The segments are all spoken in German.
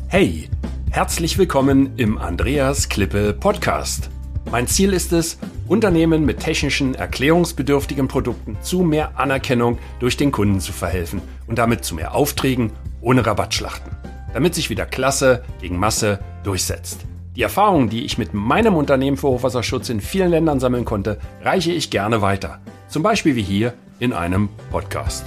Hey, herzlich willkommen im Andreas Klippe Podcast. Mein Ziel ist es, Unternehmen mit technischen, erklärungsbedürftigen Produkten zu mehr Anerkennung durch den Kunden zu verhelfen und damit zu mehr Aufträgen ohne Rabattschlachten, damit sich wieder Klasse gegen Masse durchsetzt. Die Erfahrungen, die ich mit meinem Unternehmen für Hochwasserschutz in vielen Ländern sammeln konnte, reiche ich gerne weiter. Zum Beispiel wie hier in einem Podcast.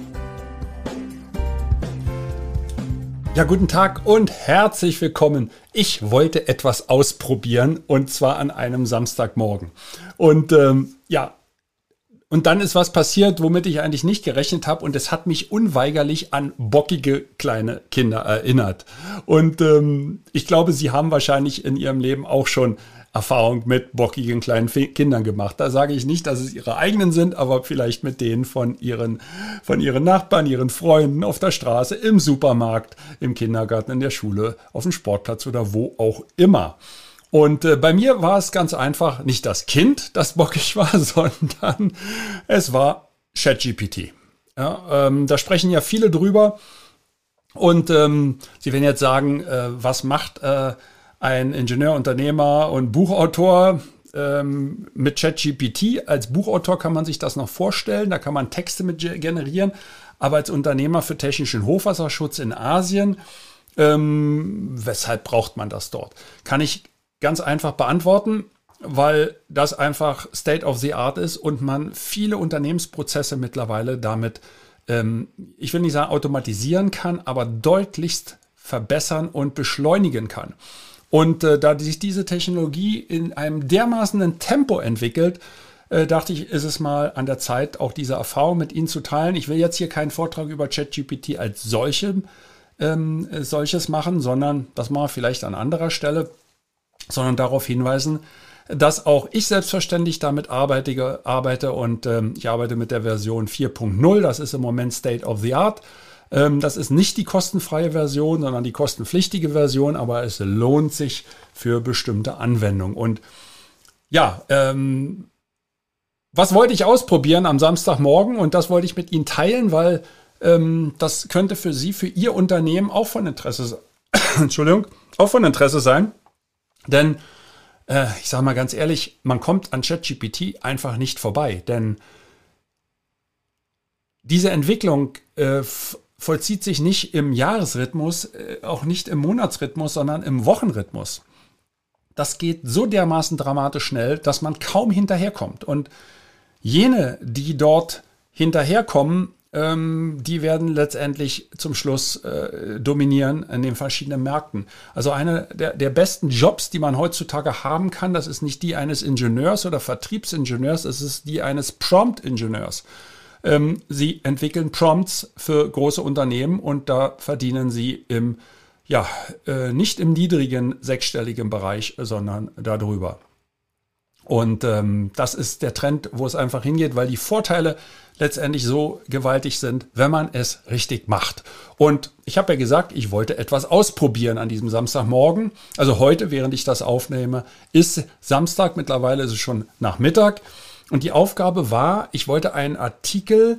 Ja, guten Tag und herzlich willkommen. Ich wollte etwas ausprobieren und zwar an einem Samstagmorgen. Und und dann ist was passiert, womit ich eigentlich nicht gerechnet habe und es hat mich unweigerlich an bockige kleine Kinder erinnert. Und ich glaube, Sie haben wahrscheinlich in Ihrem Leben auch schon Erfahrung mit bockigen kleinen Kindern gemacht. Da sage ich nicht, dass es Ihre eigenen sind, aber vielleicht mit denen von Ihren Nachbarn, Ihren Freunden auf der Straße, im Supermarkt, im Kindergarten, in der Schule, auf dem Sportplatz oder wo auch immer. Und bei mir war es ganz einfach nicht das Kind, das bockig war, sondern es war ChatGPT. Ja, da sprechen ja viele drüber. Und Sie werden jetzt sagen, was macht ein Ingenieur, Unternehmer und Buchautor mit ChatGPT? Als Buchautor kann man sich das noch vorstellen, da kann man Texte mit generieren. Aber als Unternehmer für technischen Hochwasserschutz in Asien, weshalb braucht man das dort? Kann ich ganz einfach beantworten, weil das einfach State of the Art ist und man viele Unternehmensprozesse mittlerweile damit, ich will nicht sagen automatisieren kann, aber deutlichst verbessern und beschleunigen kann. Und da sich diese Technologie in einem dermaßenen Tempo entwickelt, dachte ich, ist es mal an der Zeit, auch diese Erfahrung mit Ihnen zu teilen. Ich will jetzt hier keinen Vortrag über ChatGPT als solches machen, sondern das mache ich vielleicht an anderer Stelle, sondern darauf hinweisen, dass auch ich selbstverständlich damit arbeite und ich arbeite mit der Version 4.0. Das ist im Moment State of the Art. Das ist nicht die kostenfreie Version, sondern die kostenpflichtige Version, aber es lohnt sich für bestimmte Anwendungen. Und ja, was wollte ich ausprobieren am Samstagmorgen? Und das wollte ich mit Ihnen teilen, weil das könnte für Sie, für Ihr Unternehmen auch von Interesse sein. Denn ich sage mal ganz ehrlich, man kommt an ChatGPT einfach nicht vorbei. Denn diese Entwicklung vollzieht sich nicht im Jahresrhythmus, auch nicht im Monatsrhythmus, sondern im Wochenrhythmus. Das geht so dermaßen dramatisch schnell, dass man kaum hinterherkommt. Und jene, die dort hinterherkommen, die werden letztendlich zum Schluss dominieren in den verschiedenen Märkten. Also eine der besten Jobs, die man heutzutage haben kann, das ist nicht die eines Ingenieurs oder Vertriebsingenieurs, es ist die eines Prompt-Ingenieurs. Sie entwickeln Prompts für große Unternehmen und da verdienen sie nicht im niedrigen sechsstelligen Bereich, sondern darüber. Und das ist der Trend, wo es einfach hingeht, weil die Vorteile letztendlich so gewaltig sind, wenn man es richtig macht. Und ich habe ja gesagt, ich wollte etwas ausprobieren an diesem Samstagmorgen. Also heute, während ich das aufnehme, ist Samstag, mittlerweile ist es schon Nachmittag. Und die Aufgabe war, ich wollte einen Artikel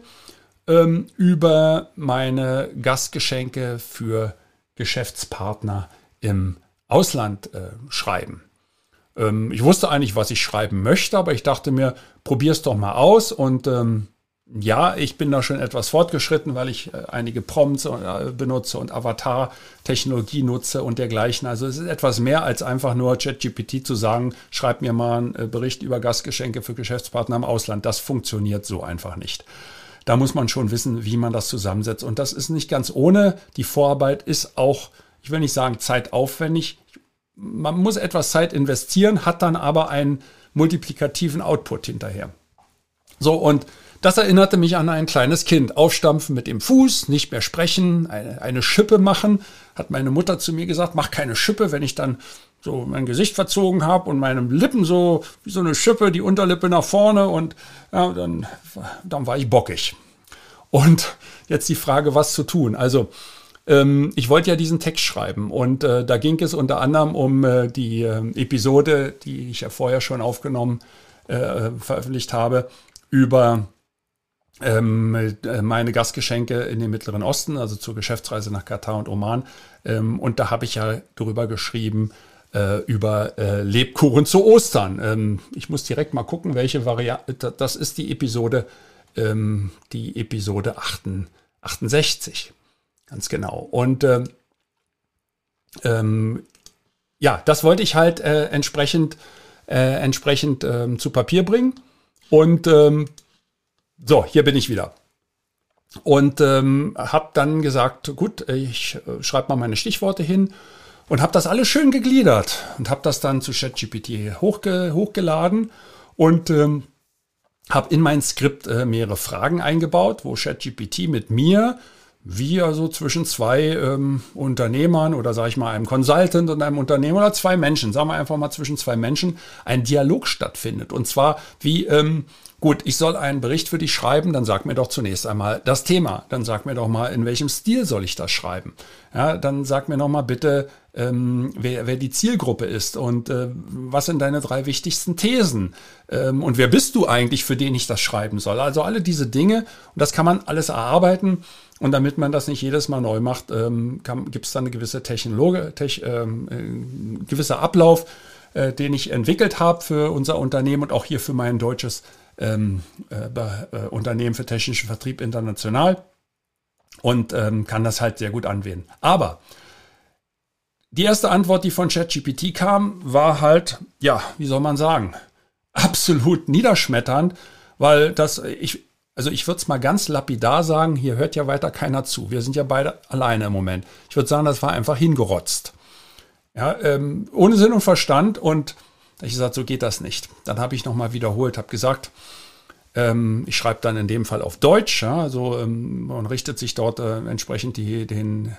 über meine Gastgeschenke für Geschäftspartner im Ausland schreiben. Ich wusste eigentlich, was ich schreiben möchte, aber ich dachte mir, probier's doch mal aus. Und ich bin da schon etwas fortgeschritten, weil ich einige Prompts benutze und Avatar-Technologie nutze und dergleichen. Also es ist etwas mehr als einfach nur ChatGPT zu sagen, schreib mir mal einen Bericht über Gastgeschenke für Geschäftspartner im Ausland. Das funktioniert so einfach nicht. Da muss man schon wissen, wie man das zusammensetzt. Und das ist nicht ganz ohne. Die Vorarbeit ist auch, ich will nicht sagen zeitaufwendig. Man muss etwas Zeit investieren, hat dann aber einen multiplikativen Output hinterher. So, und das erinnerte mich an ein kleines Kind. Aufstampfen mit dem Fuß, nicht mehr sprechen, eine Schippe machen. Hat meine Mutter zu mir gesagt, mach keine Schippe, wenn ich dann so mein Gesicht verzogen habe und meine Lippen so wie so eine Schippe, die Unterlippe nach vorne und ja, dann war ich bockig. Und jetzt die Frage, was zu tun. Also ich wollte ja diesen Text schreiben und da ging es unter anderem um die Episode, die ich ja vorher schon veröffentlicht habe, über meine Gastgeschenke in den Mittleren Osten, also zur Geschäftsreise nach Katar und Oman. Und da habe ich ja drüber geschrieben, über Lebkuchen zu Ostern. Ich muss direkt mal gucken, welche Variante. Das ist die Episode 68. Ganz genau. Und ja, das wollte ich halt entsprechend zu Papier bringen. Und so, hier bin ich wieder. Und habe dann gesagt, gut, ich schreibe mal meine Stichworte hin und habe das alles schön gegliedert und habe das dann zu ChatGPT hochgeladen und habe in mein Skript mehrere Fragen eingebaut, wo ChatGPT mit mir, wie also zwischen zwei Unternehmern oder sage ich mal einem Consultant und einem Unternehmer oder zwei Menschen, sagen wir einfach mal zwischen zwei Menschen, ein Dialog stattfindet. Und zwar wie, gut, ich soll einen Bericht für dich schreiben, dann sag mir doch zunächst einmal das Thema. Dann sag mir doch mal, in welchem Stil soll ich das schreiben. Ja, dann sag mir noch mal bitte, wer die Zielgruppe ist und was sind deine 3 wichtigsten Thesen und wer bist du eigentlich, für den ich das schreiben soll. Also alle diese Dinge, und das kann man alles erarbeiten. Und damit man das nicht jedes Mal neu macht, gibt es dann eine gewisse gewisser Ablauf, den ich entwickelt habe für unser Unternehmen und auch hier für mein deutsches Unternehmen für technischen Vertrieb international und kann das halt sehr gut anwenden. Aber die erste Antwort, die von ChatGPT kam, war halt, ja, wie soll man sagen, absolut niederschmetternd, weil ich würde es mal ganz lapidar sagen, hier hört ja weiter keiner zu. Wir sind ja beide alleine im Moment. Ich würde sagen, das war einfach hingerotzt. Ja, ohne Sinn und Verstand. Und ich gesagt, so geht das nicht. Dann habe ich nochmal wiederholt, habe gesagt, ich schreibe dann in dem Fall auf Deutsch. Ja, also man richtet sich dort entsprechend den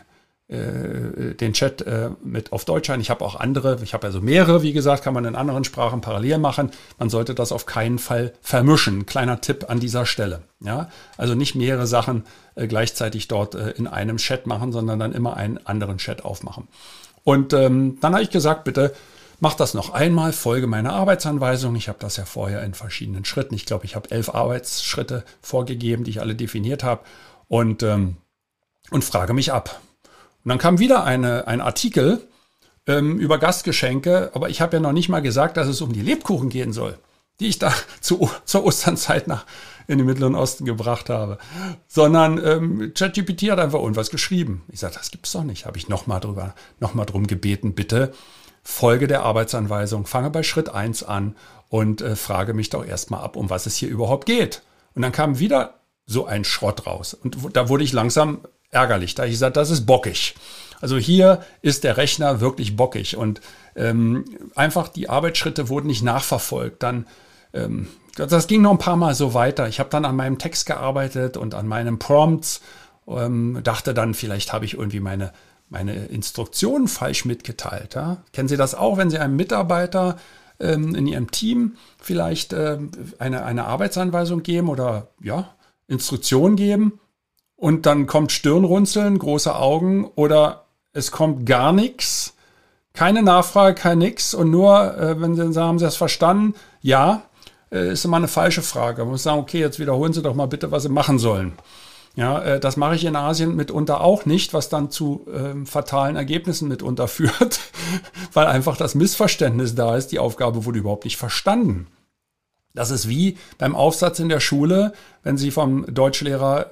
Chat mit auf Deutsch ein. Ich habe auch andere, ich habe also mehrere, wie gesagt, kann man in anderen Sprachen parallel machen. Man sollte das auf keinen Fall vermischen. Kleiner Tipp an dieser Stelle. Ja, also nicht mehrere Sachen gleichzeitig dort in einem Chat machen, sondern dann immer einen anderen Chat aufmachen. Und dann habe ich gesagt, bitte mach das noch einmal, folge meiner Arbeitsanweisung. Ich habe das ja vorher in verschiedenen Schritten. Ich glaube, ich habe 11 Arbeitsschritte vorgegeben, die ich alle definiert habe und frage mich ab. Und dann kam wieder ein Artikel über Gastgeschenke, aber ich habe ja noch nicht mal gesagt, dass es um die Lebkuchen gehen soll, die ich da zur Osternzeit in den Mittleren Osten gebracht habe. Sondern ChatGPT hat einfach irgendwas geschrieben. Ich sage, das gibt's doch nicht. Habe ich nochmal drum gebeten, bitte folge der Arbeitsanweisung, fange bei Schritt 1 an und frage mich doch erstmal ab, um was es hier überhaupt geht. Und dann kam wieder so ein Schrott raus. Und da wurde ich langsam ärgerlich, da ich gesagt, das ist bockig. Also hier ist der Rechner wirklich bockig und einfach die Arbeitsschritte wurden nicht nachverfolgt. Dann das ging noch ein paar Mal so weiter. Ich habe dann an meinem Text gearbeitet und an meinen Prompts, dachte dann, vielleicht habe ich irgendwie meine Instruktionen falsch mitgeteilt. Ja? Kennen Sie das auch, wenn Sie einem Mitarbeiter in Ihrem Team vielleicht eine Arbeitsanweisung geben oder ja, Instruktionen geben? Und dann kommt Stirnrunzeln, große Augen oder es kommt gar nichts, keine Nachfrage, kein nix und nur, wenn Sie sagen, haben Sie das verstanden? Ja, ist immer eine falsche Frage. Man muss sagen, okay, jetzt wiederholen Sie doch mal bitte, was Sie machen sollen. Ja, das mache ich in Asien mitunter auch nicht, was dann zu fatalen Ergebnissen mitunter führt, weil einfach das Missverständnis da ist, die Aufgabe wurde überhaupt nicht verstanden. Das ist wie beim Aufsatz in der Schule, wenn Sie vom Deutschlehrer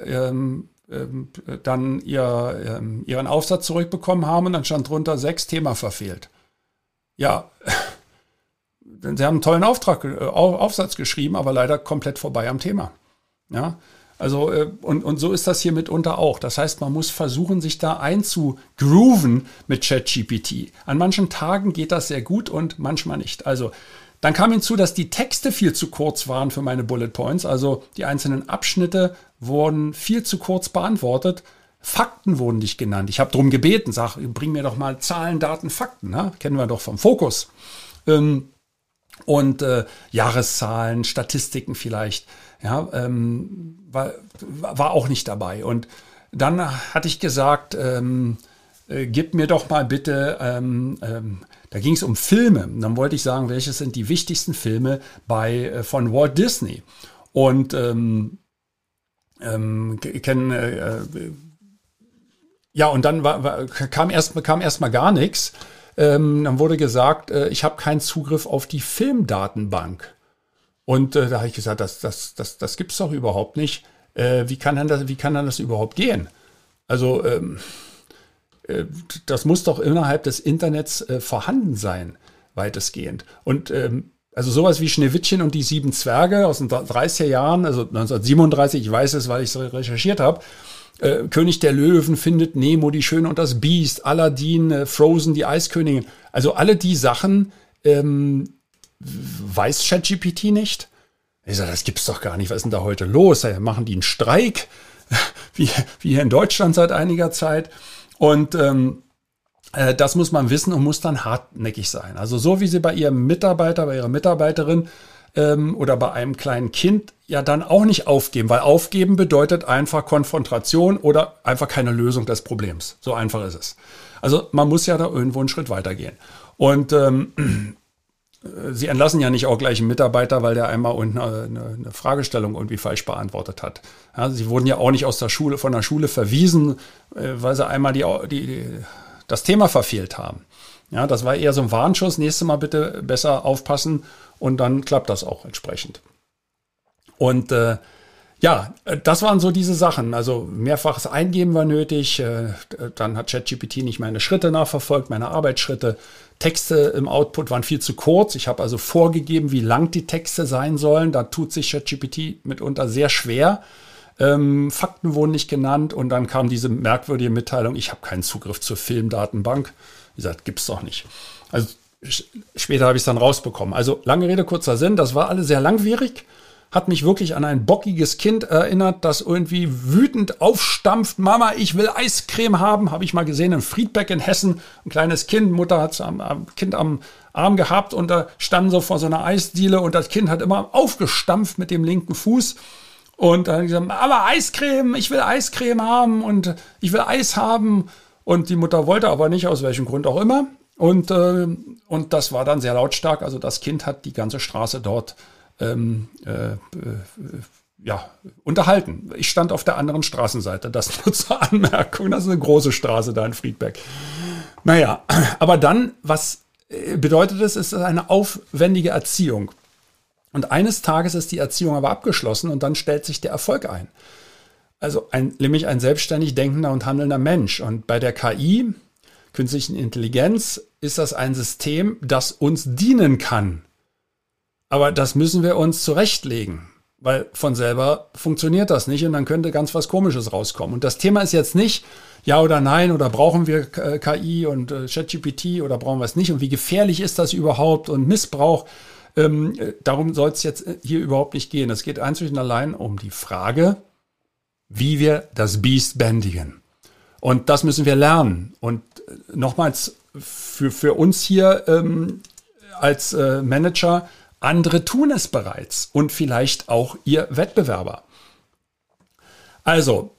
dann ihren Aufsatz zurückbekommen haben und dann stand drunter 6 Thema verfehlt. Ja, Sie haben einen tollen Aufsatz geschrieben, aber leider komplett vorbei am Thema. Ja, also und so ist das hier mitunter auch. Das heißt, man muss versuchen, sich da einzugrooven mit ChatGPT. An manchen Tagen geht das sehr gut und manchmal nicht. Also dann kam hinzu, dass die Texte viel zu kurz waren für meine Bullet Points. Also die einzelnen Abschnitte wurden viel zu kurz beantwortet. Fakten wurden nicht genannt. Ich habe darum gebeten, sag, bring mir doch mal Zahlen, Daten, Fakten. Ne? Kennen wir doch vom Fokus. Und Jahreszahlen, Statistiken vielleicht. Ja, war auch nicht dabei. Und dann hatte ich gesagt, gib mir doch mal bitte, da ging es um Filme. Und dann wollte ich sagen, welches sind die wichtigsten Filme von Walt Disney. Und Ja, und dann kam erst mal gar nichts. Dann wurde gesagt, ich habe keinen Zugriff auf die Filmdatenbank. Und da habe ich gesagt, das gibt's doch überhaupt nicht. Wie kann dann das überhaupt gehen? Also das muss doch innerhalb des Internets vorhanden sein, weitestgehend. Und also sowas wie Schneewittchen und die 7 Zwerge aus den 30er Jahren, also 1937, ich weiß es, weil ich es recherchiert habe. König der Löwen findet Nemo, die Schöne und das Biest, Aladdin, Frozen, die Eiskönigin. Also alle die Sachen weiß ChatGPT nicht. Ich sage, das gibt's doch gar nicht. Was ist denn da heute los? Machen die einen Streik? wie hier in Deutschland seit einiger Zeit. Und das muss man wissen und muss dann hartnäckig sein. Also so wie sie bei ihrem Mitarbeiter, bei ihrer Mitarbeiterin oder bei einem kleinen Kind ja dann auch nicht aufgeben, weil aufgeben bedeutet einfach Konfrontation oder einfach keine Lösung des Problems. So einfach ist es. Also man muss ja da irgendwo einen Schritt weitergehen. Und sie entlassen ja nicht auch gleich einen Mitarbeiter, weil der einmal eine Fragestellung irgendwie falsch beantwortet hat. Ja, sie wurden ja auch nicht von der Schule verwiesen, weil sie einmal das Thema verfehlt haben. Ja, das war eher so ein Warnschuss. Nächstes Mal bitte besser aufpassen und dann klappt das auch entsprechend. Und das waren so diese Sachen. Also mehrfaches Eingeben war nötig. Dann hat ChatGPT nicht meine Schritte nachverfolgt, meine Arbeitsschritte. Texte im Output waren viel zu kurz. Ich habe also vorgegeben, wie lang die Texte sein sollen. Da tut sich ChatGPT mitunter sehr schwer. Fakten wurden nicht genannt und dann kam diese merkwürdige Mitteilung, ich habe keinen Zugriff zur Filmdatenbank. Wie gesagt, gibt's doch nicht. Also später habe ich es dann rausbekommen. Also lange Rede, kurzer Sinn, das war alles sehr langwierig. Hat mich wirklich an ein bockiges Kind erinnert, das irgendwie wütend aufstampft. Mama, ich will Eiscreme haben. Habe ich mal gesehen in Friedbeck in Hessen. Ein kleines Kind, Mutter hat am Kind am Arm gehabt und da standen so vor so einer Eisdiele und das Kind hat immer aufgestampft mit dem linken Fuß. Und dann gesagt, aber Eiscreme, ich will Eiscreme haben und ich will Eis haben. Und die Mutter wollte aber nicht, aus welchem Grund auch immer. Und das war dann sehr lautstark. Also das Kind hat die ganze Straße dort unterhalten. Ich stand auf der anderen Straßenseite. Das nur zur Anmerkung. Das ist eine große Straße da in Friedberg. Naja, aber dann, was bedeutet es? Es ist eine aufwendige Erziehung. Und eines Tages ist die Erziehung aber abgeschlossen und dann stellt sich der Erfolg ein. Also nämlich ein selbstständig denkender und handelnder Mensch. Und bei der KI, künstlichen Intelligenz, ist das ein System, das uns dienen kann. Aber das müssen wir uns zurechtlegen, weil von selber funktioniert das nicht und dann könnte ganz was Komisches rauskommen. Und das Thema ist jetzt nicht ja oder nein oder brauchen wir KI und ChatGPT oder brauchen wir es nicht und wie gefährlich ist das überhaupt und Missbrauch. Darum soll es jetzt hier überhaupt nicht gehen. Es geht einzig und allein um die Frage, wie wir das Biest bändigen. Und das müssen wir lernen. Und nochmals für uns hier als Manager, andere tun es bereits und vielleicht auch ihr Wettbewerber. Also,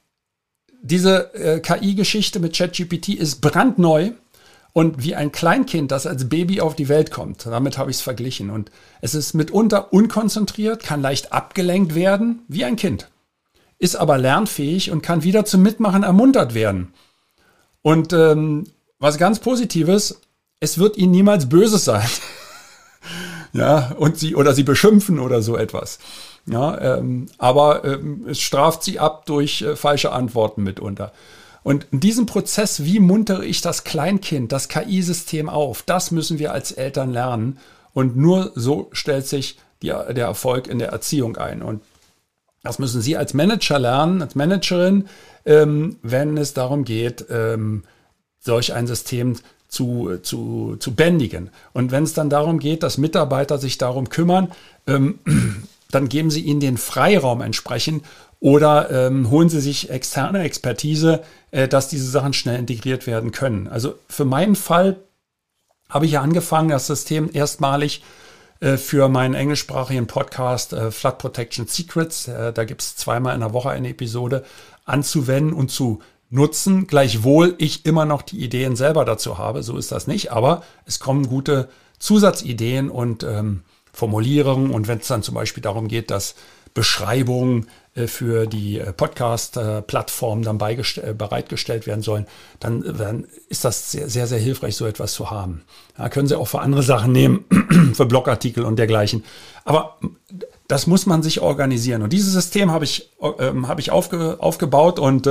diese KI-Geschichte mit ChatGPT ist brandneu. Und wie ein Kleinkind, das als Baby auf die Welt kommt, damit habe ich es verglichen. Und es ist mitunter unkonzentriert, kann leicht abgelenkt werden, wie ein Kind. Ist aber lernfähig und kann wieder zum Mitmachen ermuntert werden. Und was ganz Positives, es wird ihnen niemals Böses sein. Ja, und sie beschimpfen oder so etwas. Ja, aber es straft sie ab durch falsche Antworten mitunter. Und in diesem Prozess, wie muntere ich das Kleinkind, das KI-System auf, das müssen wir als Eltern lernen. Und nur so stellt sich der Erfolg in der Erziehung ein. Und das müssen Sie als Manager lernen, als Managerin, wenn es darum geht, solch ein System zu bändigen. Und wenn es dann darum geht, dass Mitarbeiter sich darum kümmern, dann geben Sie ihnen den Freiraum entsprechend oder holen Sie sich externe Expertise, dass diese Sachen schnell integriert werden können. Also für meinen Fall habe ich ja angefangen, das System erstmalig für meinen englischsprachigen Podcast Flood Protection Secrets, da gibt es zweimal in der Woche eine Episode, anzuwenden und zu nutzen, gleichwohl ich immer noch die Ideen selber dazu habe, so ist das nicht, aber es kommen gute Zusatzideen und Formulierungen und wenn es dann zum Beispiel darum geht, dass Beschreibungen für die Podcast-Plattform dann bereitgestellt werden sollen, dann ist das sehr, sehr, sehr hilfreich, so etwas zu haben. Ja, können Sie auch für andere Sachen nehmen, für Blogartikel und dergleichen. Aber das muss man sich organisieren. Und dieses System habe ich aufgebaut und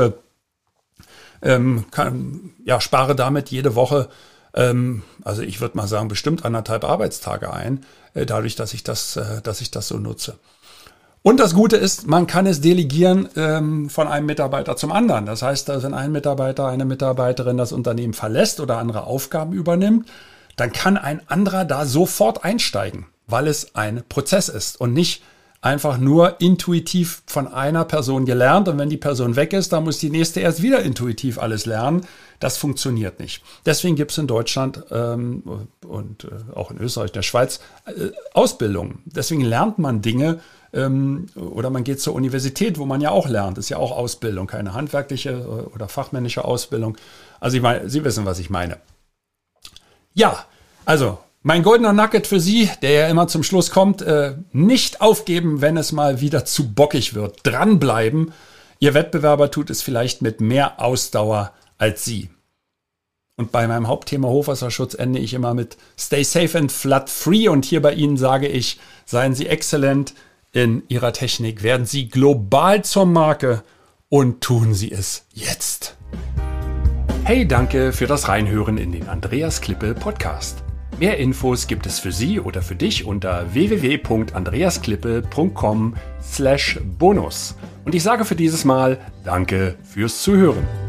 spare damit jede Woche, also ich würde mal sagen, bestimmt 1,5 Arbeitstage ein, dadurch, dass ich das so nutze. Und das Gute ist, man kann es delegieren von einem Mitarbeiter zum anderen. Das heißt, wenn ein Mitarbeiter, eine Mitarbeiterin das Unternehmen verlässt oder andere Aufgaben übernimmt, dann kann ein anderer da sofort einsteigen, weil es ein Prozess ist und nicht einfach nur intuitiv von einer Person gelernt. Und wenn die Person weg ist, dann muss die nächste erst wieder intuitiv alles lernen. Das funktioniert nicht. Deswegen gibt es in Deutschland und auch in Österreich, der Schweiz Ausbildung. Deswegen lernt man Dinge oder man geht zur Universität, wo man ja auch lernt. Das ist ja auch Ausbildung, keine handwerkliche oder fachmännische Ausbildung. Also ich meine, Sie wissen, was ich meine. Ja, also mein goldener Nugget für Sie, der ja immer zum Schluss kommt, nicht aufgeben, wenn es mal wieder zu bockig wird. Dranbleiben. Ihr Wettbewerber tut es vielleicht mit mehr Ausdauer als Sie. Und bei meinem Hauptthema Hochwasserschutz ende ich immer mit Stay safe and flood free. Und hier bei Ihnen sage ich, seien Sie exzellent in Ihrer Technik, werden Sie global zur Marke und tun Sie es jetzt. Hey, danke für das Reinhören in den Andreas Klippe Podcast. Mehr Infos gibt es für Sie oder für dich unter www.andreasklippe.com/bonus. Und ich sage für dieses Mal Danke fürs Zuhören.